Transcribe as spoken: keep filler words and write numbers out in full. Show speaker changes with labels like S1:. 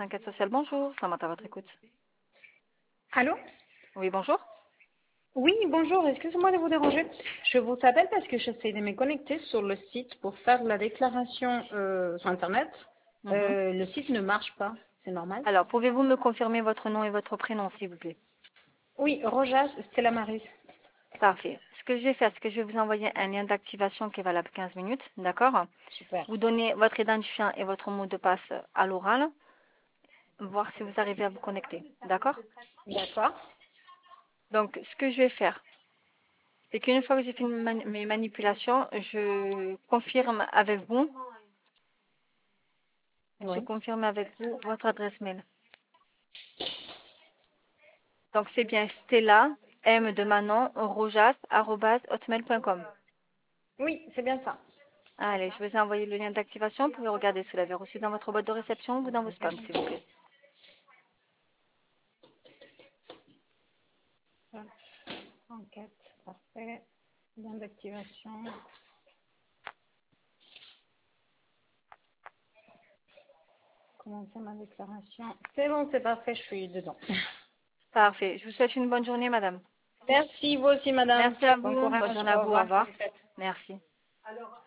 S1: Enquête sociale, bonjour. Samantha, à votre écoute.
S2: Allô?
S1: Oui, bonjour.
S2: Oui, bonjour, excusez-moi de vous déranger. Je vous appelle parce que j'essaie de me connecter sur le site pour faire la déclaration euh, sur Internet.
S1: Mhm.
S2: Euh, le site ne marche pas, c'est normal?
S1: Alors, pouvez-vous me confirmer votre nom et votre prénom, s'il vous plaît?
S2: Oui, Rojas Stella Maris.
S1: Parfait. Ce que je vais faire, c'est que je vais vous envoyer un lien d'activation qui est valable quinze minutes, d'accord?
S2: Super.
S1: Vous donnez votre identifiant et votre mot de passe à l'oral, voir si vous arrivez à vous connecter, d'accord?
S2: D'accord.
S1: Donc, ce que je vais faire, c'est qu'une fois que j'ai fini mani- mes manipulations, je confirme avec vous, je
S2: Oui.
S1: confirme avec vous votre adresse mail. Donc, c'est bien Stella, M de Manon, rojas, arobase hotmail point com.
S2: Oui, c'est bien ça.
S1: Allez, je vous ai envoyé le lien d'activation. Vous pouvez regarder si vous l'avez reçu dans votre boîte de réception ou dans vos spams, s'il vous plaît.
S2: Enquête, parfait. Lien d'activation. Commencer ma déclaration. C'est bon, c'est parfait, je suis dedans.
S1: Parfait. Je vous souhaite une bonne journée, madame.
S2: Merci, vous aussi, madame.
S1: Merci à
S2: Bon
S1: vous. Bonne
S2: courage,
S1: journée à
S2: au
S1: vous. Au
S2: revoir.
S1: revoir. Merci.